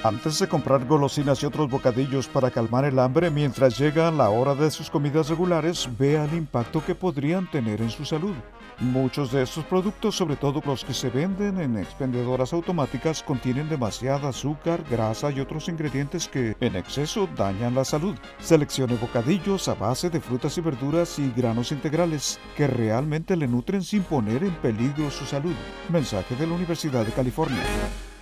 Antes de comprar golosinas y otros bocadillos para calmar el hambre mientras llega la hora de sus comidas regulares, vea el impacto que podrían tener en su salud. Muchos de estos productos, sobre todo los que se venden en expendedoras automáticas, contienen demasiada azúcar, grasa y otros ingredientes que, en exceso, dañan la salud. Seleccione bocadillos a base de frutas y verduras y granos integrales que realmente le nutren sin poner en peligro su salud. Mensaje de la Universidad de California.